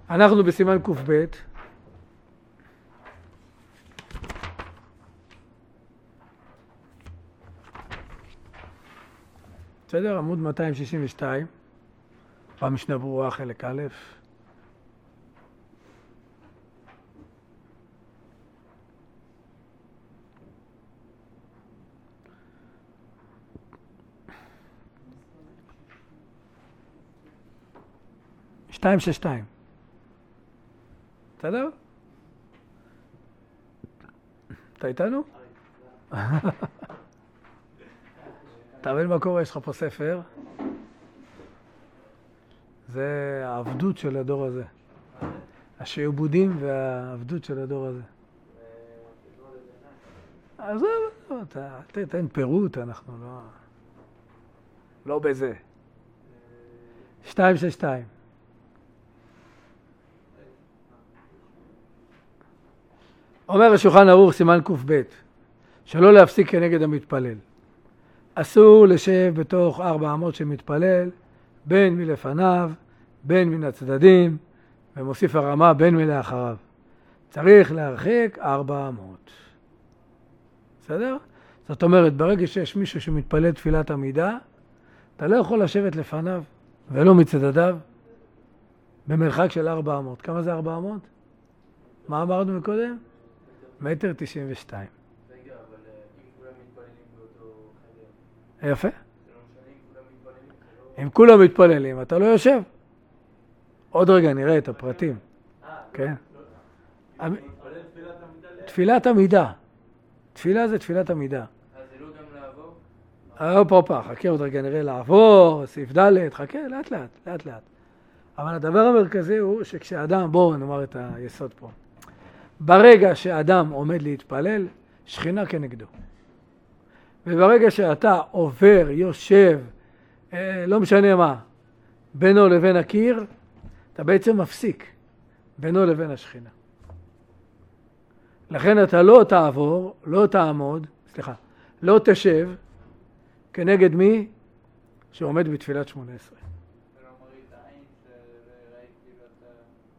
אנחנו בסימן ק"ב. בסדר, עמוד 262, במשנה ברורה חלק א'. שתיים ששתיים. בסדר? אתה איתנו? אתה מבין מה קורה? יש לך פה ספר. זה העבדות של הדור הזה. השעבודים והעבדות של הדור הזה. אז תן פירוט, אנחנו לא בזה. 262. אומר השולחן ערוך סימן ק"ב, שלא להפסיק כנגד המתפלל. אסור לשב בתוך 400 שמתפלל, בין מלפניו, בין מן הצדדים, ומוסיף הרמה בין מלאחריו. צריך להרחיק 400. בסדר? זאת אומרת, ברגע שיש מישהו שמתפלל תפילת עמידה, אתה לא יכול לשבת לפניו ולא מצדדיו במרחק של 400. כמה זה 400? מה אמרנו מקודם? 1.92 מטר. רגע, אבל אם כולם מתפללים באותו חדר. יפה. זה לא משנה אם כולם מתפללים. אם כולם מתפללים, אתה לא יושב. עוד רגע נראה את הפרטים. כן. תפילת עמידה. תפילה זה תפילת עמידה. אז זה לא גם לעבור? פה, חכה עוד רגע נראה לעבור, סעיף ד', חכה, לאט לאט. אבל הדבר המרכזי הוא שכשאדם, בואו נאמר את היסוד פה. ברגע שאדם עומד להתפלל, שכינה כנגדו. וברגע שאתה עובר, יושב, לא משנה מה, בינו לבין הקיר, אתה בעצם מפסיק בינו לבין השכינה. לכן אתה לא תעבור, לא תעמוד, לא תשב, כנגד מי שעומד בתפילת 18. ולא מראית עין שראית כאילו אתה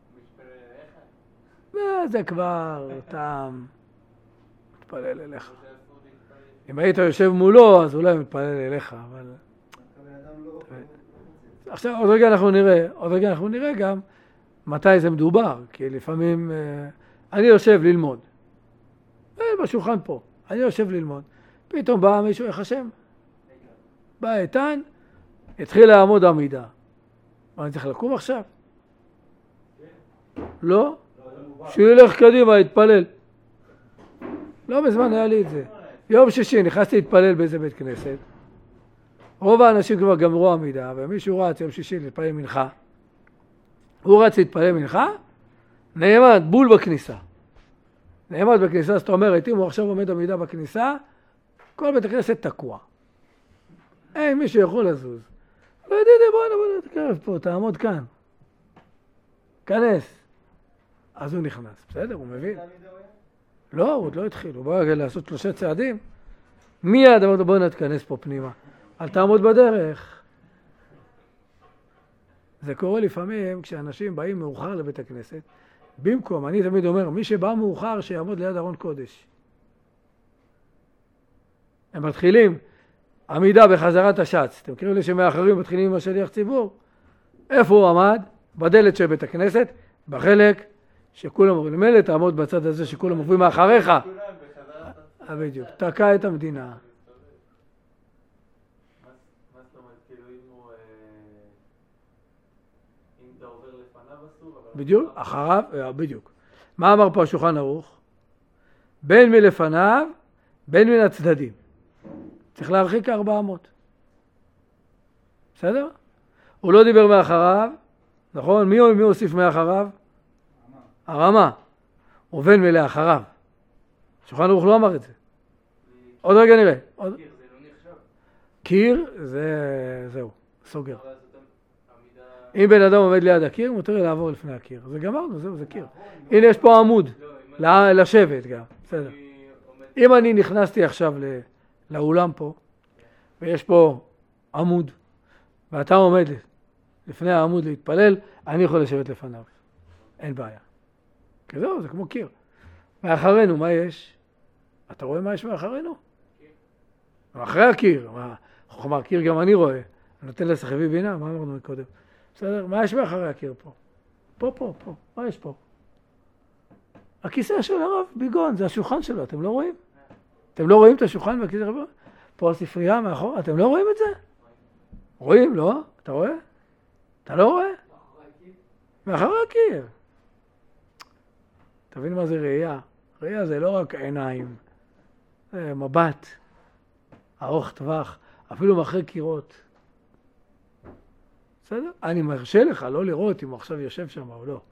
מתפלל אליך? זה כבר טעם מתפלל אליך. אם היית יושב מולו, אז אולי הוא מתפלל אליך, אבל... עכשיו, עוד רגע אנחנו נראה גם מתי זה מדובר, כי לפעמים אני יושב ללמוד. בשולחן פה, אני יושב ללמוד. פתאום בא מישהו יחשם. בא איתן, התחיל לעמוד עמידה. מה, אני צריך לקום עכשיו? לא? שילך קדימה, יתפלל. לא מזמן היה לי את זה. יום שישי נכנסתי להתפלל באיזה בית כנסת. רוב האנשים כבר גמרו עמידה, ומישהו רץ יום שישי להתפלל מנחה. הוא רץ להתפלל מנחה, נעמד בול בכניסה. נעמד בכניסה, זאת אומרת, אם הוא עכשיו עומד עמידה בכניסה, כל בית הכנסת תקוע. אין מישהו יכול לזוז. לא יודע, בוא תקרב פה, תעמוד כאן. כנס. אז הוא נכנס, בסדר, הוא מבין. לא, הוא עוד לא התחיל, הוא בא לעשות 3 צעדים. מיד אמרת, בוא נתכנס פה פנימה. אל תעמוד בדרך. זה קורה לפעמים כשאנשים באים מאוחר לבית הכנסת. במקום, אני תמיד אומר, מי שבא מאוחר שיעמוד ליד ארון קודש. הם מתחילים עמידה בחזרת השץ. אתם מכירים לי שמאחרים מתחילים עם השליח ציבור. איפה הוא עמד? בדלת של בית הכנסת, בחלק שכולם אומרים, מילא תעמוד בצד הזה שכולם עוברים מאחריך. בדיוק, תקע את המדינה. מה זאת אומרת, כאילו אם אתה עובר לפניו אסור, אבל... בדיוק, אחריו, בדיוק. מה אמר פה השולחן ערוך? בין מלפניו, בין מן הצדדים. צריך להרחיק 400. בסדר? הוא לא דיבר מאחריו, נכון? מי הוסיף מאחריו? הרמה. ובין מלאחריו. השולחן ערוך לא אמר את זה. עוד רגע נראה. קיר זה לא נחשב. קיר זהו, סוגר. אם בן אדם עומד ליד הקיר, מותר לעבור לפני הקיר. זה גמרנו, זהו, זה קיר. הנה יש פה עמוד, לשבת גם. בסדר. אם אני נכנסתי עכשיו לאולם פה, ויש פה עמוד, ואתה עומד לפני העמוד להתפלל, אני יכול לשבת לפניו. אין בעיה. כי זהו, זה כמו קיר. מאחרינו, מה יש? אתה רואה מה יש מאחרינו? מאחרי הקיר. חוכמה, קיר גם אני רואה. אני נותן לסחבי בינה, מה אמרנו מקודם? בסדר? מה יש מאחרי הקיר פה? פה. מה יש פה? הכיסא של הרב ביגון, זה השולחן שלו, אתם לא רואים? אתם לא רואים את השולחן והכיסא הרב? פה הספרייה מאחור, אתם לא רואים את זה? רואים, לא? אתה רואה? אתה לא רואה? מאחרי הקיר. תבין מה זה ראייה. ראייה זה לא רק עיניים, זה מבט, ארוך טווח, אפילו מאחרי קירות. בסדר? אני מרשה לך לא לראות אם הוא עכשיו יושב שם או לא.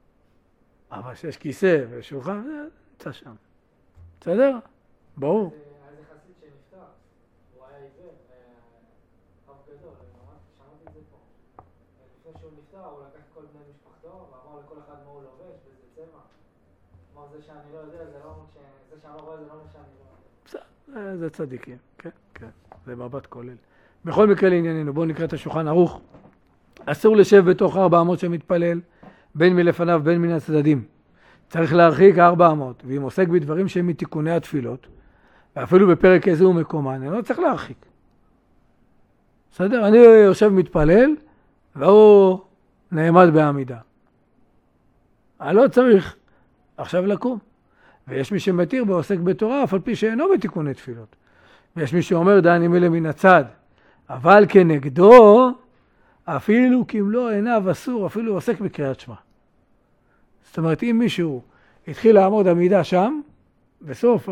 אבל שיש כיסא ושולחן, זה נמצא שם. בסדר? ברור. איזה חסיד שנפטר, הוא היה עיוור, רב גדול, שמעתי את זה פה. לפני שהוא נפטר, הוא לקח כל בני משפחתו, ואמר לכל אחד מה הוא לובש, באיזה צבע. אמר, זה שאני לא יודע, זה שאני לא רואה, זה לא מה שאני לא יודע. בסדר, זה צדיקים, כן. זה מבט כולל. בכל מקרה לענייננו, בואו נקרא את השולחן ערוך. אסור לשב בתוך 400 שמתפלל, בין מלפניו, בין מן הצדדים. צריך להרחיק 400, ואם עוסק בדברים שהם מתיקוני התפילות, ואפילו בפרק איזה הוא מקומן, אני לא צריך להרחיק. בסדר? אני יושב מתפלל, והוא נעמד בעמידה. אני לא צריך עכשיו לקום. ויש מי שמתיר ועוסק בתורה, אף על פי שאינו בתיקוני תפילות. ויש מי שאומר דני מלא מן הצד, אבל כנגדו, אפילו כמלוא עיניו אסור, אפילו עוסק בקריאת שמע. זאת אומרת, אם מישהו התחיל לעמוד עמידה שם, בסוף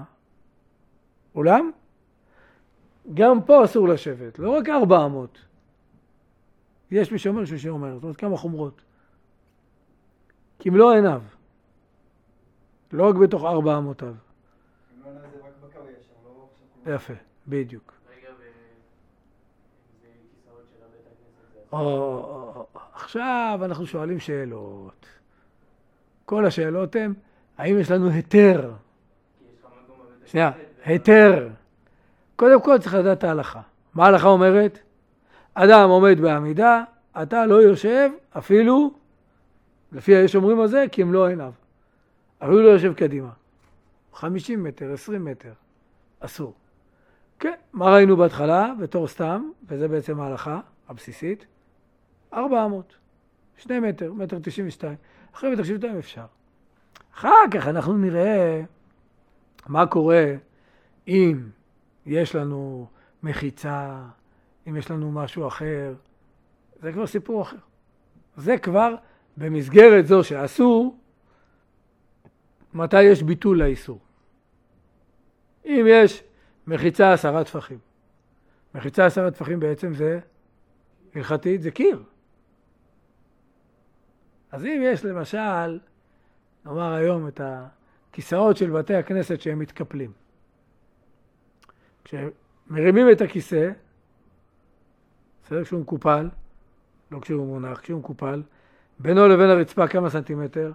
האולם, גם פה אסור לשבת, לא רק 400. יש מי שאומר שיש שאומר, זאת אומרת כמה חומרות. כמלוא עיניו. לא רק בתוך 400. כמלוא עיניו זה רק בקו ישר, לא... יפה, בדיוק. רגע, זה כיסאות של הבית הכנסת. עכשיו אנחנו שואלים שאלות. כל השאלות הן, האם יש לנו היתר? שנייה, היתר. קודם כל צריך לדעת את ההלכה. מה ההלכה אומרת? אדם עומד בעמידה, אתה לא יושב אפילו, לפי יש אומרים על זה, כי הם לא עיניו. אפילו לא יושב קדימה. 50 מטר, 20 מטר. אסור. כן, מה ראינו בהתחלה? בתור סתם, וזה בעצם ההלכה הבסיסית. 400. 2 מטר, 1.92 מטר. אחרי 1.92 מטר אפשר. אחר כך אנחנו נראה מה קורה אם יש לנו מחיצה, אם יש לנו משהו אחר. זה כבר סיפור אחר. זה כבר במסגרת זו שאסור, מתי יש ביטול לאיסור. אם יש מחיצה 10 טפחים. מחיצה 10 טפחים בעצם זה הלכתית, זה קיר. אז אם יש למשל, נאמר היום את הכיסאות של בתי הכנסת שהם מתקפלים. כשמרימים את הכיסא, בסדר, כשהוא מקופל, לא כשהוא מונח, כשהוא מקופל, בינו לבין הרצפה כמה סנטימטר?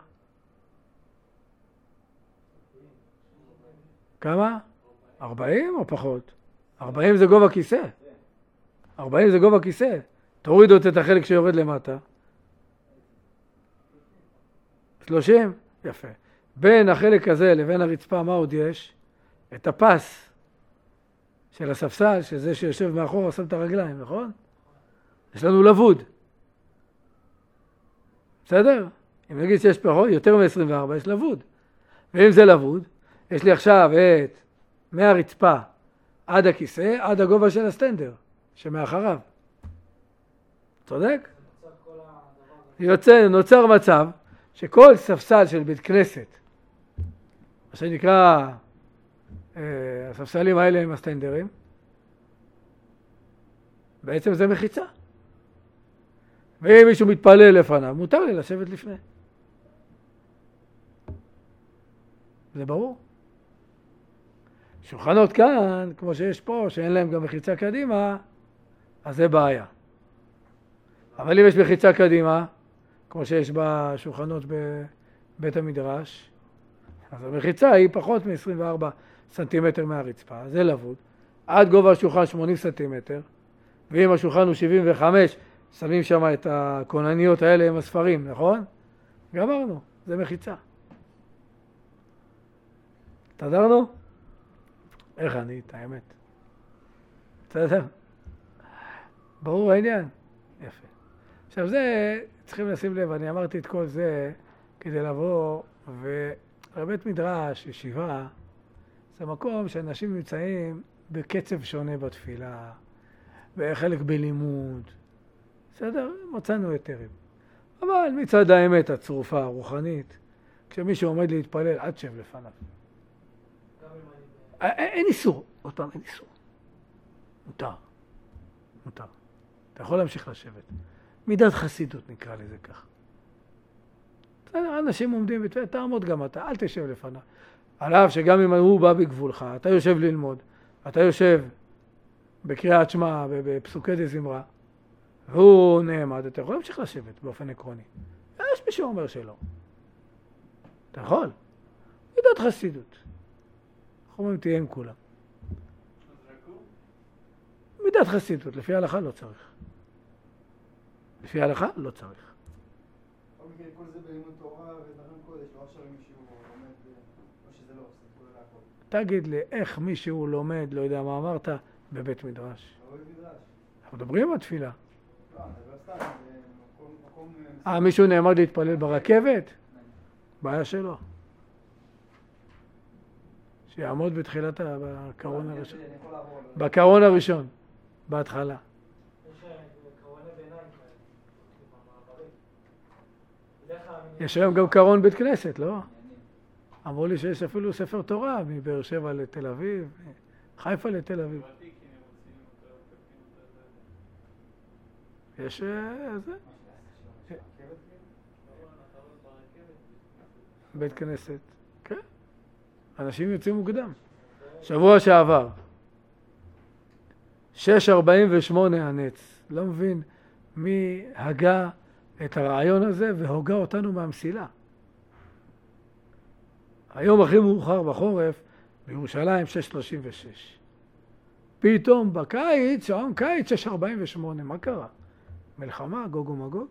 כמה? 40 או פחות? 40 זה גובה כיסא. 40 זה גובה כיסא. תורידו את החלק שיורד למטה. 30? יפה. בין החלק הזה לבין הרצפה, מה עוד יש? את הפס של הספסל, שזה שיושב מאחור, שם את הרגליים, נכון? יש לנו לבוד. בסדר? אם נגיד שיש פחות, יותר מ-24, יש לבוד. ואם זה לבוד, יש לי עכשיו את מהרצפה עד הכיסא, עד הגובה של הסטנדר, שמאחריו. צודק? נוצר מצב שכל ספסל של בית כנסת, מה שנקרא, הספסלים האלה עם הסטנדרים, בעצם זה מחיצה. ואם מישהו מתפלל לפניו, מותר לי לשבת לפני. זה ברור. שולחנות כאן, כמו שיש פה, שאין להם גם מחיצה קדימה, אז זה בעיה. אבל אם יש מחיצה קדימה, כמו שיש בשולחנות בבית המדרש, אז המחיצה היא פחות מ-24 סנטימטר מהרצפה, זה לבוד. עד גובה השולחן 80 סנטימטר, ואם השולחן הוא 75, שמים שם את הכונניות האלה עם הספרים, נכון? גמרנו, זה מחיצה. תדרנו? איך אני, את האמת? בסדר? ברור העניין? יפה. עכשיו זה, צריכים לשים לב, אני אמרתי את כל זה כדי לבוא, ובית מדרש, ישיבה, זה מקום שאנשים נמצאים בקצב שונה בתפילה, וחלק בלימוד. בסדר? מצאנו היתרים. אבל מצד האמת הצרופה, הרוחנית, כשמישהו עומד להתפלל, עד שב לפניו. אין איסור. עוד פעם, אין איסור. מותר. מותר. אתה יכול להמשיך לשבת. מידת חסידות נקרא לזה כך. אנשים עומדים בתפילה, תעמוד גם אתה, אל תשב לפניו. על אף שגם אם הוא בא בגבולך, אתה יושב ללמוד, אתה יושב בקריאת שמע, בפסוקי דזמרה, והוא נעמד, אתה יכול להמשיך לשבת באופן עקרוני. יש מי שאומר שלא. אתה יכול. מידת חסידות. אנחנו אומרים תהיה עם כולם. מידת חסידות, לפי ההלכה לא צריך. לפי ההלכה לא צריך. כל זה בלימוד תורה ודברים קודש, לא עכשיו מישהו לומד, או שזה לא עושה, כולל הכל. תגיד לי, איך מישהו לומד, לא יודע מה אמרת, בבית מדרש? לא בבית מדרש. אנחנו מדברים על תפילה. לא, זה לא סתם, מקום... מישהו נעמד להתפלל ברכבת? בעיה שלו. שיעמוד בתחילת בקרון הראשון. בקרון הראשון, בהתחלה. יש היום גם קרון בית כנסת, לא? אמרו לי שיש אפילו ספר תורה מבאר שבע לתל אביב, חיפה לתל אביב. יש זה? בית כנסת, כן. אנשים יוצאים מוקדם. שבוע שעבר, 6:48 הנץ. לא מבין מי הגה את הרעיון הזה והוגה אותנו מהמסילה. היום הכי מאוחר בחורף, בירושלים 6:36. פתאום בקיץ, שעון קיץ 6:48. מה קרה? מלחמה, גוג ומגוג?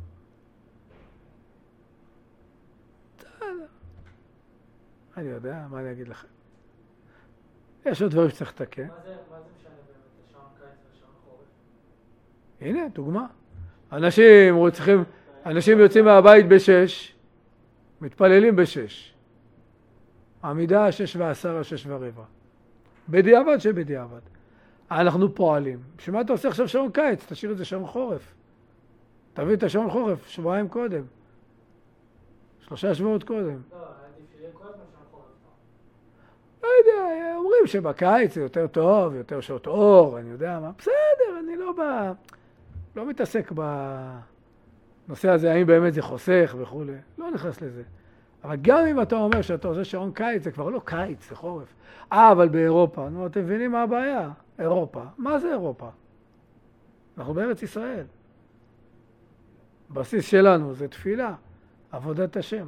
אני יודע, מה אני אגיד לכם? יש עוד דברים שצריך לתקן. מה זה משנה באמת, שעון קיץ ושעון חורף? הנה, דוגמה. אנשים יוצאים מהבית ב6, מתפללים ב6. עמידה 6:10, 6:15. בדיעבד שבדיעבד. אנחנו פועלים. בשביל מה אתה עושה עכשיו שעון קיץ? תשאיר את זה שעון חורף. תביא את השעון חורף שבועיים קודם. 3 שבועות קודם. לא, עדיף שיהיה כל הזמן שעון חורף. לא יודע, אומרים שבקיץ זה יותר טוב, יותר שעות אור, אני יודע מה. בסדר, אני לא מתעסק בנושא הזה, האם באמת זה חוסך וכו'. לא נכנס לזה. אבל גם אם אתה אומר שאתה עושה שעון קיץ, זה כבר לא קיץ, זה חורף. אבל באירופה, נו, אתם מבינים מה הבעיה? אירופה. מה זה אירופה? אנחנו בארץ ישראל. בסיס שלנו זה תפילה, עבודת השם.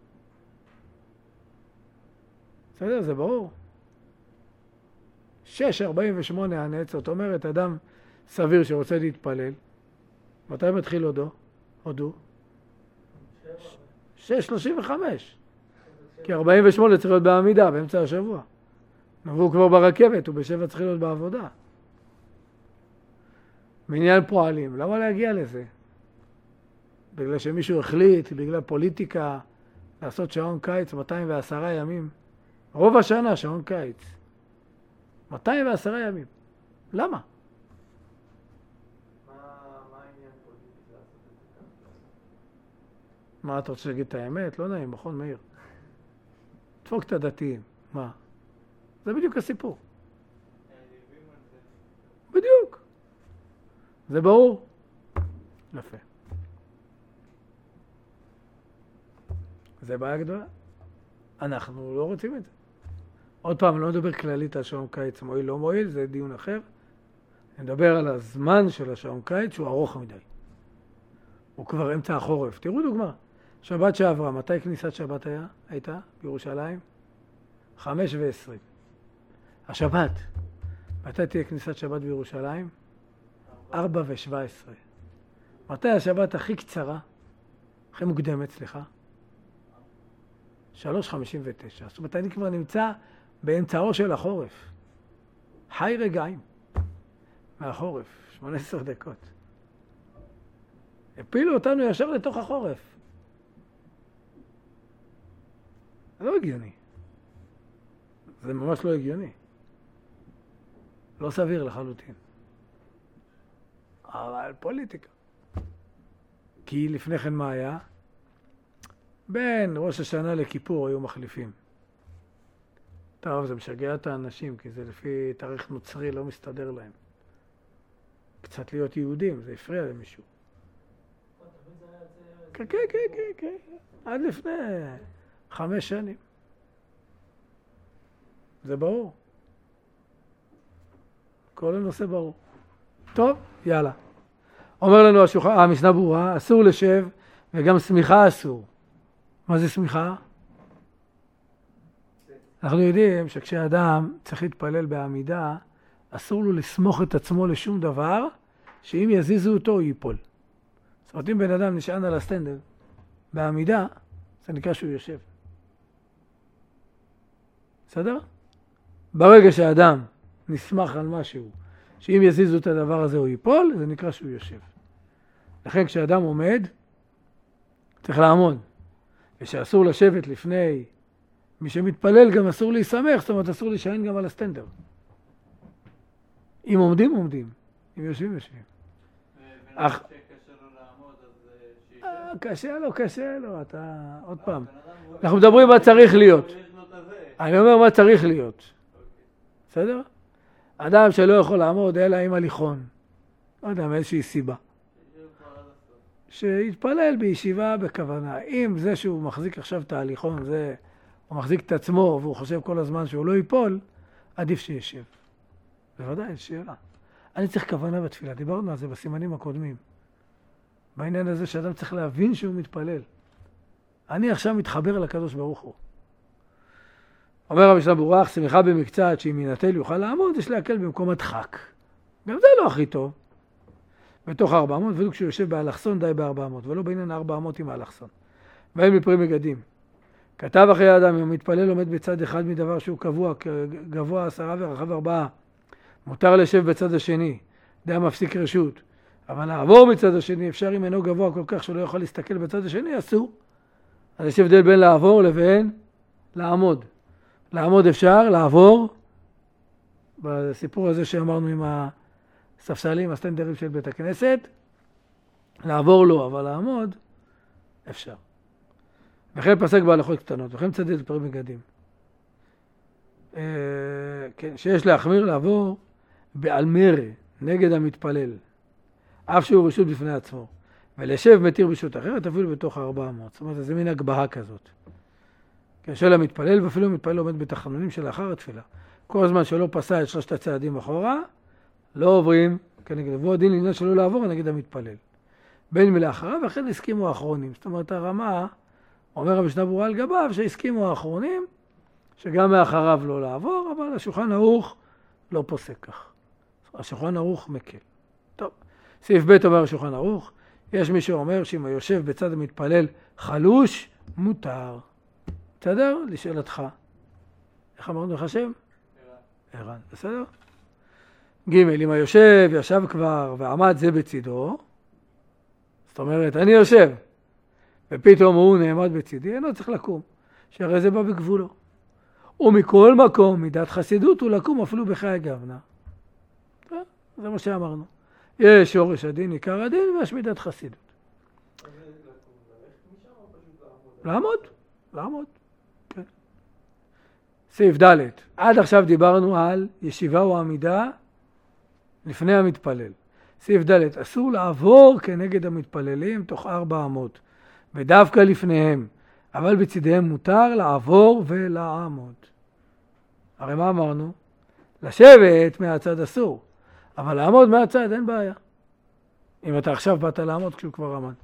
בסדר, זה ברור. 6:48 הנץ, זאת אומרת, אדם סביר שרוצה להתפלל, מתי מתחיל הודו? 6:35. כי 48 צריך להיות בעמידה, באמצע השבוע. והוא כבר ברכבת, הוא ב7 צריך להיות בעבודה. מניין פועלים, למה להגיע לזה? בגלל שמישהו החליט, בגלל פוליטיקה, לעשות שעון קיץ 210 ימים. רוב השנה שעון קיץ. 210 ימים. למה? מה העניין פוליטי לעשות את זה? מה, אתה רוצה להגיד את האמת? לא נעים, נכון, מאיר? דפוק את הדתיים. מה? זה בדיוק הסיפור. בדיוק. זה ברור. יפה. זה בעיה גדולה. אנחנו לא רוצים את זה. עוד פעם, לא מדבר כללית על שעון קיץ, מועיל לא מועיל, זה דיון אחר. אני מדבר על הזמן של השעון קיץ שהוא ארוך מדי. הוא כבר אמצע החורף. תראו דוגמה. שבת שעברה, מתי כניסת שבת הייתה בירושלים? 5:20. השבת. מתי תהיה כניסת שבת בירושלים? 4:17. מתי השבת הכי קצרה? הכי מוקדמת, סליחה? 3:59. זאת אומרת, אני כבר נמצא באמצעו של החורף. חי רגעים מהחורף, 18 דקות. הפילו אותנו ישר לתוך החורף. זה לא הגיוני. זה ממש לא הגיוני. לא סביר לחלוטין. אבל פוליטיקה. כי לפני כן מה היה? בין ראש השנה לכיפור היו מחליפים. טוב, זה משגע את האנשים, כי זה לפי תאריך נוצרי לא מסתדר להם. קצת להיות יהודים, זה הפריע למישהו. כן, כן, כן, כן, כן. עד לפני 5 שנים. זה ברור. כל הנושא ברור. טוב, יאללה. אומר לנו המשנה ברורה, אסור לשב וגם סמיכה אסור. מה זה סמיכה? אנחנו יודעים שכשאדם צריך להתפלל בעמידה, אסור לו לסמוך את עצמו לשום דבר, שאם יזיזו אותו הוא ייפול. זאת אומרת, אם בן אדם נשען על הסטנדר בעמידה, זה נקרא שהוא יושב. בסדר? ברגע שהאדם נסמך על משהו, שאם יזיזו את הדבר הזה הוא ייפול, זה נקרא שהוא יושב. לכן כשאדם עומד, צריך לעמוד. ושאסור לשבת לפני מי שמתפלל, גם אסור להיסמך, זאת אומרת אסור להישען גם על הסטנדר. אם עומדים, עומדים. אם יושבים, יושבים. ונראה שקשה לו לעמוד, אז שישב. קשה לו, אתה... עוד פעם. אנחנו מדברים מה צריך להיות. אני אומר מה צריך להיות. בסדר? אדם שלא יכול לעמוד, אלא עם הליכון. לא יודע, מאיזושהי סיבה. שיתפלל בישיבה בכוונה. אם זה שהוא מחזיק עכשיו את ההליכון, זה, הוא מחזיק את עצמו והוא חושב כל הזמן שהוא לא ייפול, עדיף שישב. בוודאי, שאלה. אני צריך כוונה בתפילה. דיברנו על זה בסימנים הקודמים. בעניין הזה שאדם צריך להבין שהוא מתפלל. אני עכשיו מתחבר לקדוש ברוך הוא. אומר המשנה ברורה, סמיכה במקצת שאם ינטל יוכל לעמוד, יש להקל במקום הדחק. גם זה לא הכי טוב. בתוך 400, ולא כשהוא יושב באלכסון די ב-400, ולא בעניין 400 עם האלכסון. ואין מפרי מגדים. כתב אחרי האדם, אם המתפלל עומד בצד אחד מדבר שהוא קבוע, גבוה 10 ורחב 4, מותר לשב בצד השני, די מפסיק רשות. אבל לעבור מצד השני, אפשר אם אינו גבוה כל כך שלא יכול להסתכל בצד השני, אסור. אז יש הבדל בין לעבור לבין לעמוד. לעמוד אפשר, לעבור, בסיפור הזה שאמרנו עם הספסלים, הסטנדרים של בית הכנסת, לעבור לא, אבל לעמוד אפשר. וכן פסק בהלכות קטנות, וכן צדד לפרי מגדים. כן, שיש להחמיר לעבור בעל מרא, נגד המתפלל, אף שהוא רשות בפני עצמו, ולשב מתיר רשות אחרת, אפילו בתוך 400. זאת אומרת, זה מין הגבהה כזאת. של המתפלל, ואפילו המתפלל עומד בתחנונים שלאחר התפילה. כל הזמן שלא פסע את 3 הצעדים אחורה, לא עוברים, כנגד לבוא הדין לעניין שלא לעבור נגד המתפלל. בין מלאחריו, ואכן הסכימו האחרונים. זאת אומרת, הרמה, אומר המשנה ברורה על גביו, שהסכימו האחרונים, שגם מאחריו לא לעבור, אבל השולחן ערוך לא פוסק כך. השולחן ערוך מקל. טוב, סעיף ב' אומר השולחן ערוך, יש מי שאומר שאם היושב בצד המתפלל חלוש, מותר. בסדר? לשאלתך. איך אמרנו לך שם? ערן. בסדר? ג' אם היושב ישב כבר ועמד זה בצידו, זאת אומרת, אני יושב, ופתאום הוא נעמד בצידי, אינו צריך לקום, שהרי זה בא בגבולו. ומכל מקום, מידת חסידות הוא לקום אפילו בחיי גבנה. זה מה שאמרנו. יש שורש הדין, עיקר הדין, ויש מידת חסידות. לעמוד. לעמוד. כן. סעיף ד' עד עכשיו דיברנו על ישיבה או עמידה לפני המתפלל. סעיף ד' אסור לעבור כנגד המתפללים תוך 400, ודווקא לפניהם, אבל בצדיהם מותר לעבור ולעמוד. הרי מה אמרנו? לשבת מהצד אסור, אבל לעמוד מהצד אין בעיה. אם אתה עכשיו באת לעמוד כשהוא כבר עמד.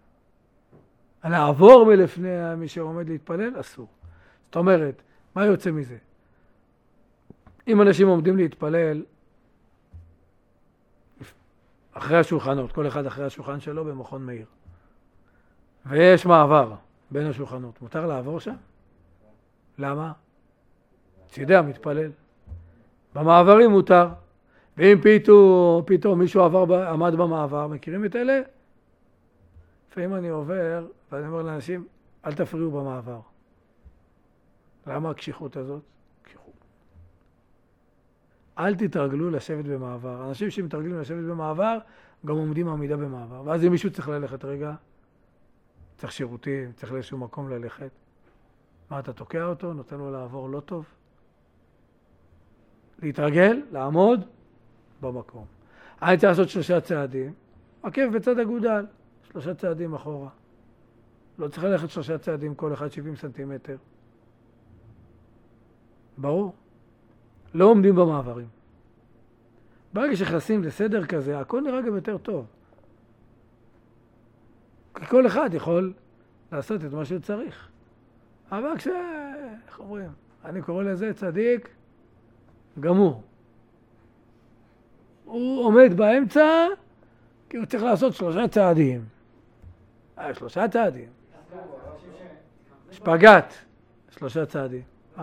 לעבור מלפני מי שעומד להתפלל אסור. זאת אומרת, מה יוצא מזה? אם אנשים עומדים להתפלל אחרי השולחנות, כל אחד אחרי השולחן שלו במכון מאיר, ויש מעבר בין השולחנות, מותר לעבור שם? למה? צידי המתפלל. במעברים מותר. ואם פתאום מישהו עמד במעבר, מכירים את אלה? לפעמים אני עובר ואני אומר לאנשים, אל תפריעו במעבר. למה הקשיחות הזאת? קשיחות. אל תתרגלו לשבת במעבר. אנשים שמתרגלים לשבת במעבר, גם עומדים עמידה במעבר. ואז אם מישהו צריך ללכת רגע, צריך שירותים, צריך לאיזשהו מקום ללכת. מה, אתה תוקע אותו? נותן לו לעבור לא טוב? להתרגל, לעמוד במקום. אני צריך לעשות 3 צעדים, עקב בצד אגודל, 3 צעדים אחורה. לא צריך ללכת 3 צעדים, כל אחד 70 סנטימטר. ברור. לא עומדים במעברים. ברגע שנכנסים לסדר כזה, הכל נראה גם יותר טוב. כי כל אחד יכול לעשות את מה שהוא צריך. אבל איך אומרים? אני קורא לזה צדיק גמור. הוא עומד באמצע, כי הוא צריך לעשות 3 צעדים. 3 צעדים. שפגת. 3 צעדים.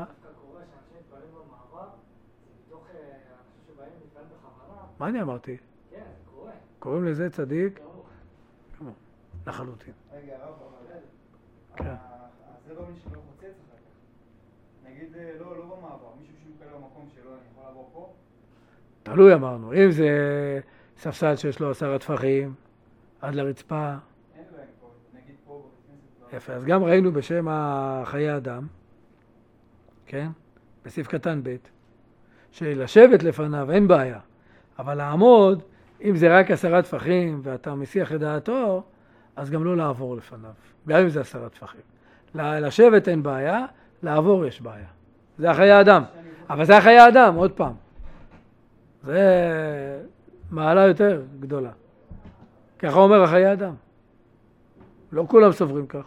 מה אני אמרתי? כן, זה קורה. קוראים לזה צדיק? גמור. לחלוטין. רגע, הרב, כן. זה לא מי שלא חוצץ אחר כך. נגיד, לא במעבר, מישהו שמתפלל במקום שלו, אני יכול לעבור פה? תלוי אמרנו. אם זה ספסל שיש לו 10 טפחים, עד לרצפה. אין להם פה, נגיד פה בכנסת. יפה, אז גם ראינו בשם חיי אדם, כן? בסעיף קטן ב', שלשבת לפניו אין בעיה, אבל לעמוד, אם זה רק 10 טפחים ואתה מסיח את דעתו, אז גם לא לעבור לפניו, גם אם זה 10 טפחים. לשבת אין בעיה, לעבור יש בעיה. זה החיי אדם, אבל זה החיי אדם, עוד פעם. זה מעלה יותר גדולה. ככה אומר החיי אדם. לא כולם סוברים כך.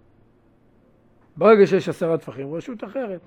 ברגע שיש 10 טפחים, רשות אחרת.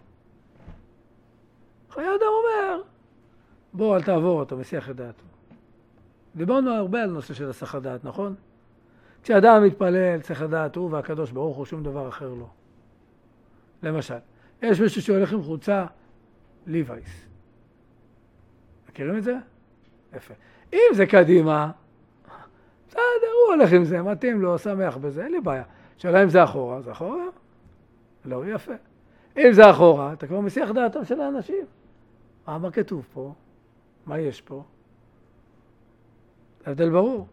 חיי אדם אומר, בוא אל תעבור, אתה מסיח את דעתו. דיברנו הרבה על נושא של הסחת דעת, נכון? כשאדם מתפלל, צריך לדעת הוא והקדוש ברוך הוא, שום דבר אחר לא. למשל, יש מישהו שהולך עם חולצה ליווייס. מכירים את זה? יפה. אם זה קדימה, בסדר, הוא הולך עם זה, מתאים לו, שמח בזה, אין לי בעיה. שאלה אם זה אחורה, זה אחורה? לא, יפה. אם זה אחורה, אתה כבר מסיח דעתם של האנשים. מה כתוב פה? מה יש פה? ההבדל ברור.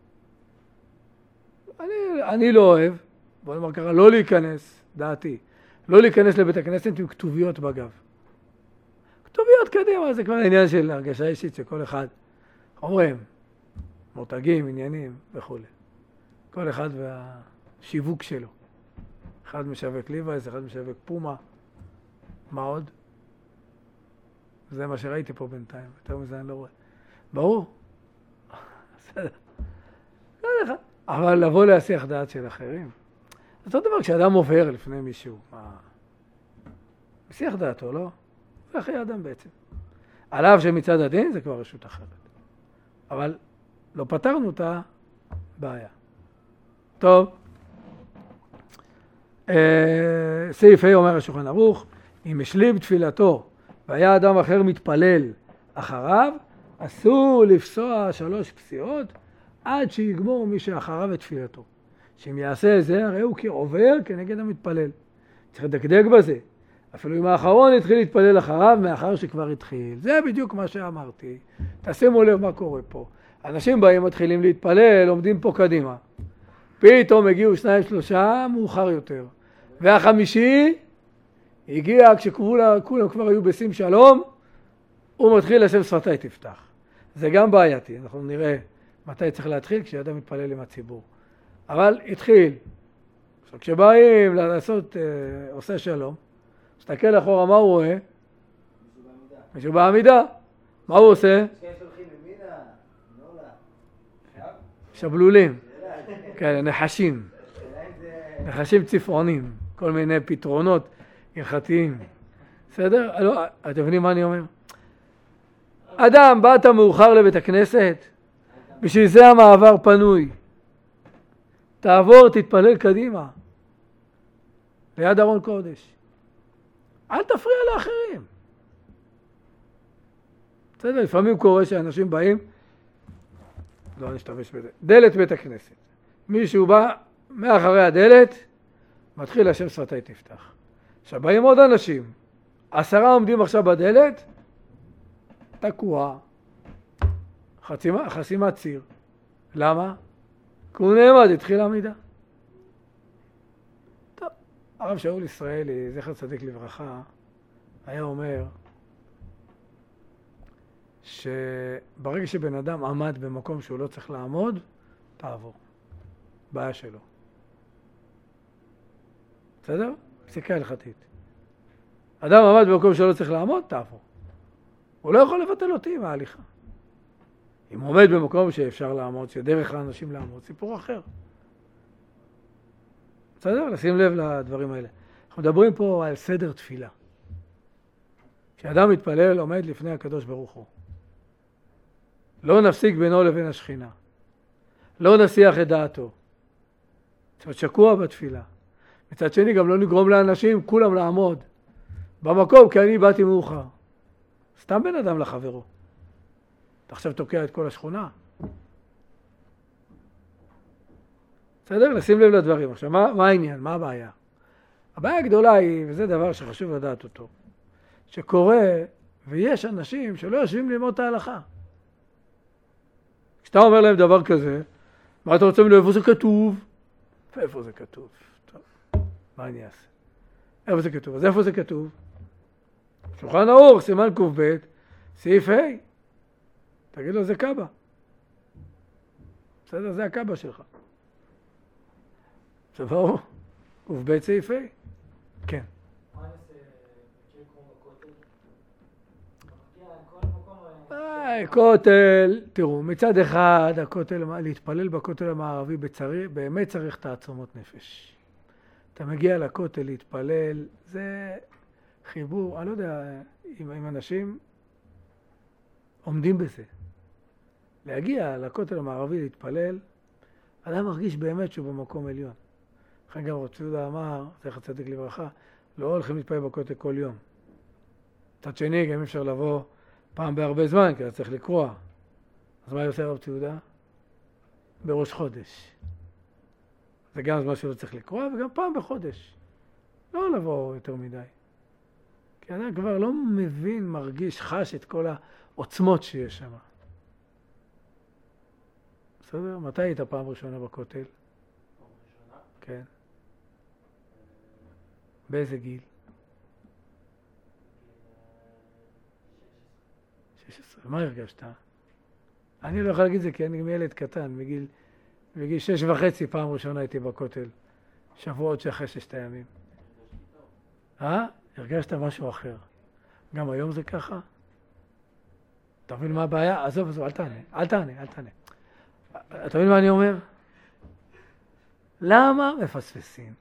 אני לא אוהב, בוא נאמר ככה, לא להיכנס, דעתי, לא להיכנס לבית הכנסת עם כתוביות בגב. כתוביות קדימה, זה כבר עניין של הרגשה אישית שכל אחד, אומרים, מותגים, עניינים וכו'. כל אחד והשיווק שלו. אחד משווק ליווייס, אחד משווק פומה. מה עוד? זה מה שראיתי פה בינתיים, יותר מזה אני לא רואה. ברור? בסדר. לא לך. אבל לבוא להסיח דעת של אחרים. זה אותו דבר כשאדם עובר לפני מישהו. מסיח דעתו, לא? זה חיי אדם בעצם. עליו שמצד הדין זה כבר רשות אחרת. אבל לא פתרנו את הבעיה. טוב. סעיף ה' אומר השולחן ערוך, אם השלים תפילתו והיה אדם אחר מתפלל אחריו, אסור לפסוע 3 פסיעות עד שיגמור מי שאחריו את תפילתו. שאם יעשה זה, הרי הוא כעובר כנגד המתפלל. צריך לדקדק בזה. אפילו אם האחרון התחיל להתפלל אחריו, מאחר שכבר התחיל. זה בדיוק מה שאמרתי. תשימו לב מה קורה פה. אנשים באים, מתחילים להתפלל, עומדים פה קדימה. פתאום הגיעו 2-3 מאוחר יותר. והחמישי הגיע כשכולם כבר היו בשים שלום, הוא מתחיל לשם שפתי תפתח. זה גם בעייתי. אנחנו נראה מתי צריך להתחיל כשאדם מתפלל עם הציבור. אבל התחיל. עכשיו כשבאים לעשות עושה שלום, מסתכל אחורה, מה הוא רואה? מישהו בעמידה. מה הוא עושה? שבלולים. כן, נחשים. נחשים צפעונים. כל מיני פתרונות הלכתיים. בסדר? אתם מבינים מה אני אומר? אדם, באת מאוחר לבית הכנסת, בשביל זה המעבר פנוי. תעבור, תתפלל קדימה. ליד ארון קודש. אל תפריע לאחרים. בסדר, לפעמים קורה שאנשים באים, לא נשתמש בזה, דלת בית הכנסת. מישהו בא מאחורי הדלת, מתחיל השם שפתי תפתח. עכשיו באים עוד אנשים, 10 עומדים עכשיו בדלת, תקוע, חסימת ציר. למה? כי הוא נעמד, התחיל עמידה. טוב, הרב שאול ישראלי, זכר צדיק לברכה, היה אומר שברגע שבן אדם עמד במקום שהוא לא צריך לעמוד, תעבור. בעיה שלו. בסדר? פסיקה הלכתית. אדם עמד במקום שלא צריך לעמוד, תעבור. הוא לא יכול לבטל אותי מההליכה. אם הוא עומד במקום שאפשר לעמוד, שדרך לאנשים לעמוד, סיפור אחר. בסדר? לשים לב לדברים האלה. אנחנו מדברים פה על סדר תפילה. כשאדם מתפלל, עומד לפני הקדוש ברוך הוא. לא נפסיק בינו לבין השכינה. לא נסיח את דעתו. זאת שקוע בתפילה. מצד שני, גם לא נגרום לאנשים כולם לעמוד במקום, כי אני באתי מאוחר. סתם בן אדם לחברו. אתה עכשיו תוקע את כל השכונה. בסדר? לשים לב לדברים. עכשיו, מה העניין? מה הבעיה? הבעיה הגדולה היא, וזה דבר שחשוב לדעת אותו, שקורה ויש אנשים שלא יושבים ללמוד את ההלכה. כשאתה אומר להם דבר כזה, מה אתה רוצה ממנו? איפה זה כתוב? ואיפה זה כתוב? טוב, מה אני אעשה? איפה זה כתוב? אז איפה זה כתוב? שולחן ערוך, סימן ק"ב, סעיף ה'. תגיד לו, זה קב"א. בסדר, זה הקב"א שלך. זה ברור. ק"ב סעיף ה'. כן. מה אני עושה מקרה כמו בכותל? מגיע כל מקום... כותל, תראו, מצד אחד, להתפלל בכותל המערבי באמת צריך תעצומות נפש. אתה מגיע לכותל להתפלל, זה חיבור, אני לא יודע אם אנשים עומדים בזה. להגיע לכותל המערבי להתפלל, אדם מרגיש באמת שהוא במקום עליון. לכן גם רבי יהודה אמר, זכר צדיק לברכה, לא הולכים להתפלל בכותל כל יום. מצד שני, גם אפשר לבוא פעם בהרבה זמן, כי אתה צריך לקרוא. אז מה עושה רבי יהודה? בראש חודש. זה גם זמן שלא צריך לקרוא, וגם פעם בחודש. לא לבוא יותר מדי. כי אדם כבר לא מבין, מרגיש, חש את כל העוצמות שיש שם. בסדר? מתי היית פעם ראשונה בכותל? פעם ראשונה? כן. באיזה גיל? 16. מה הרגשת? אני לא יכול להגיד זה כי אני ילד קטן, בגיל 6.5 פעם ראשונה הייתי בכותל. שבועות שאחרי 6 ימים. הרגשת משהו אחר. גם היום זה ככה? אתה מבין מה הבעיה? עזוב, אל תענה. אתה מבין מה אני אומר? למה מפספסים?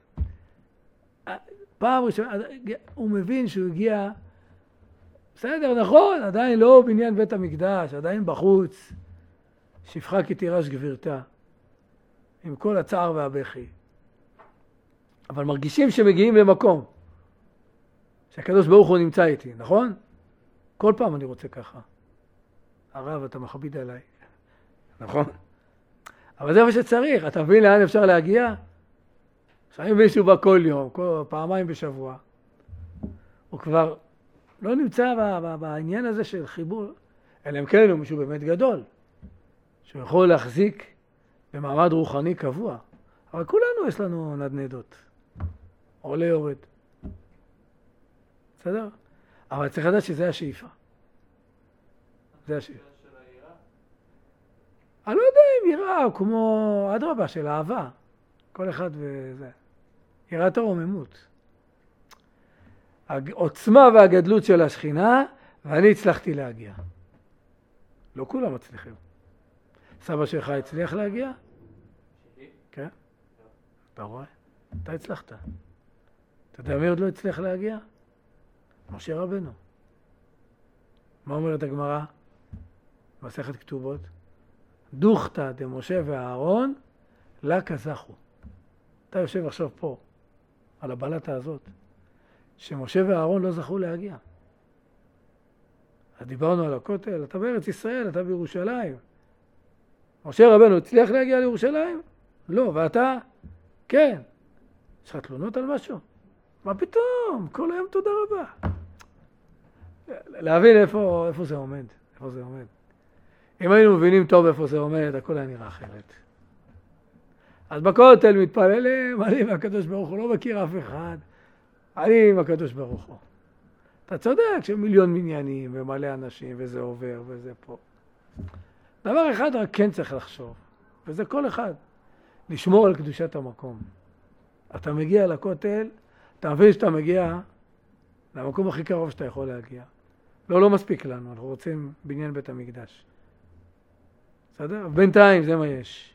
פעם ראשונה, הוא מבין שהוא הגיע, בסדר, נכון, עדיין לא בניין בית המקדש, עדיין בחוץ, שפחה כי תירש גבירתה, עם כל הצער והבכי. אבל מרגישים שמגיעים למקום, שהקדוש ברוך הוא נמצא איתי, נכון? כל פעם אני רוצה ככה. הרב, אתה מכביד עליי. נכון? אבל זה מה שצריך. אתה מבין לאן אפשר להגיע? כשאם מישהו בא כל יום, פעמיים בשבוע, הוא כבר לא נמצא בעניין הזה של חיבור, אלא אם כן הוא מישהו באמת גדול, שהוא יכול להחזיק במעמד רוחני קבוע. אבל כולנו יש לנו נדנדות. עולה יורד. בסדר? אבל צריך לדעת שזה השאיפה. זה השאיפה. אני לא יודע אם יראה או כמו אדרבה של אהבה. כל אחד וזה. יראת הרוממות. העוצמה והגדלות של השכינה, ואני הצלחתי להגיע. לא כולם מצליחים. סבא שלך הצליח להגיע? כן? אתה רואה? אתה הצלחת. אתה יודע מי עוד לא הצליח להגיע? משה רבנו. מה אומרת הגמרא? מסכת כתובות. דוכתא דמשה ואהרון לה כזכו. אתה יושב עכשיו פה, על הבלטה הזאת. שמשה ואהרון לא זכו להגיע. אז דיברנו על הכותל, אתה בארץ ישראל, אתה בירושלים. משה רבנו הצליח להגיע לירושלים? לא, ואתה? כן. יש לך תלונות על משהו? מה פתאום? כל היום תודה רבה. להבין איפה זה עומד, איפה זה עומד. אם היינו מבינים טוב איפה זה עומד, הכל היה נראה אחרת. אז בכותל מתפללים, אני והקדוש ברוך הוא לא מכיר אף אחד. אני עם הקדוש ברוך הוא. אתה צודק שמיליון מניינים ומלא אנשים וזה עובר וזה פה. דבר אחד רק כן צריך לחשוב, וזה כל אחד. לשמור על קדושת המקום. אתה מגיע לכותל, אתה מבין שאתה מגיע למקום הכי קרוב שאתה יכול להגיע. לא מספיק לנו, אנחנו רוצים בניין בית המקדש. בסדר? בינתיים זה מה יש.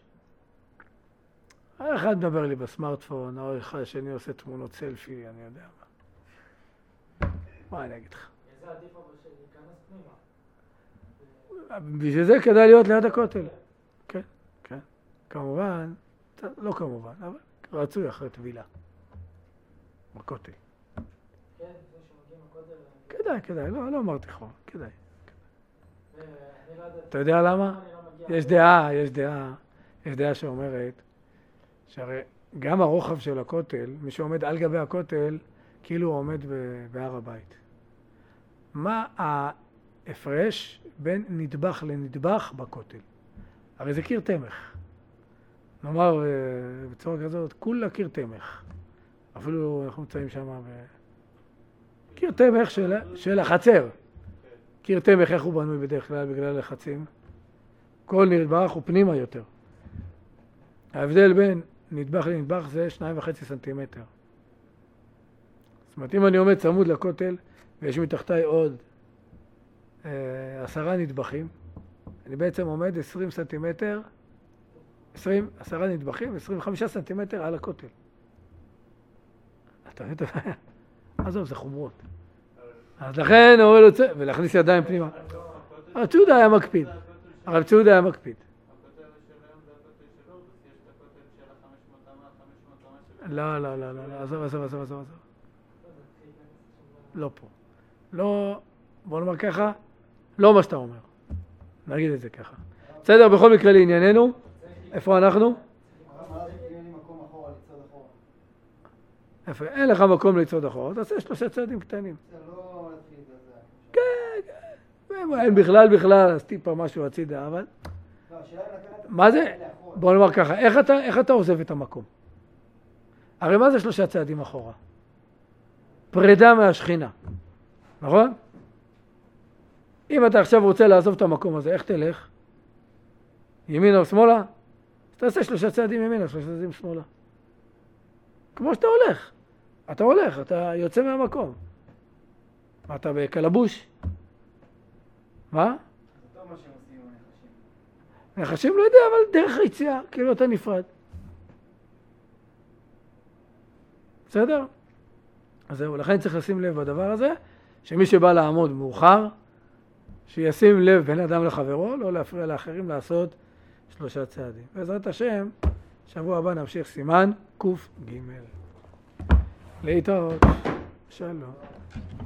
אחד מדבר לי בסמארטפון, השני עושה תמונות סלפי, אני יודע מה. מה אני אגיד לך? איזה עדיף אבל להיכנס פנימה. בשביל זה כדאי להיות ליד הכותל. כן, כן. כמובן, לא כמובן, אבל רצוי אחרי טבילה. בכותל. כן, זה שמגיעים לכותל. כדאי, לא אמרתי חור, כדאי. אני לא יודע. אתה יודע למה? יש דעה שאומרת שהרי גם הרוחב של הכותל, מי שעומד על גבי הכותל, כאילו הוא עומד בהר הבית. מה ההפרש בין נדבך לנדבך בכותל? הרי זה קיר תמך. נאמר בצורה כזאת, כולה קיר תמך. אפילו אנחנו נמצאים שם קיר תמך של החצר. קיר תמך, איך הוא בנוי בדרך כלל בגלל לחצים? כל נדבך הוא פנימה יותר. ההבדל בין נדבך לנדבך זה 2.5 סנטימטר. זאת אומרת, אם אני עומד צמוד לכותל ויש מתחתיי עוד 10 נדבכים, אני בעצם עומד 20 סנטימטר, 10 נדבכים, 25 סנטימטר על הכותל. אתה מבין? עזוב, זה חומרות. אז לכן הוא רוצה, ולהכניס ידיים פנימה. הרב צעודה היה מקפיד. הרב צעודה היה מקפיד. הכותל שלהם זה הכותל שלו, יש את הכותל של 500 אמה, לא. לא פה. לא, בוא נאמר ככה, לא מה שאתה אומר. נגיד את זה ככה. בסדר, בכל מקרה לענייננו, איפה אנחנו? איפה? אין לך מקום לצעוד אחורה, תעשה 3 צעדים קטנים. אין בכלל, אז טיפה משהו הצידה, אבל... מה זה? בוא נאמר ככה, איך אתה עוזב את המקום? הרי מה זה 3 צעדים אחורה? פרידה מהשכינה, נכון? אם אתה עכשיו רוצה לעזוב את המקום הזה, איך תלך? ימינה או שמאלה? אז תעשה 3 צעדים ימינה, 3 צעדים שמאלה. כמו שאתה הולך. אתה יוצא מהמקום. מה, אתה בקלבוש? מה? זה טוב מה שהם עושים עם הנחשים. נחשים לא יודע, אבל דרך היציאה, כאילו אתה נפרד. בסדר? אז זהו, לכן צריך לשים לב בדבר הזה, שמי שבא לעמוד מאוחר, שישים לב בין אדם לחברו, לא להפריע לאחרים לעשות 3 צעדים. בעזרת השם, שבוע הבא נמשיך סימן ק"ג. להתראות. שלום.